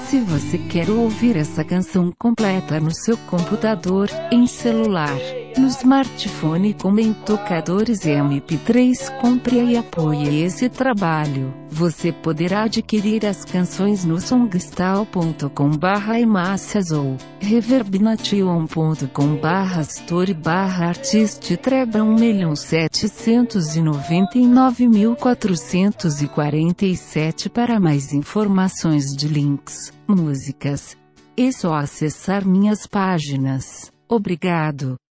Se você quer ouvir essa canção completa no seu computador, em celular, no smartphone como em tocadores MP3, compre e apoie esse trabalho. Você poderá adquirir as canções no songstyle.com/imassas ou reverbnation.com/store/artist Treba 1.799.447. Para mais informações de links, músicas, é só acessar minhas páginas. Obrigado.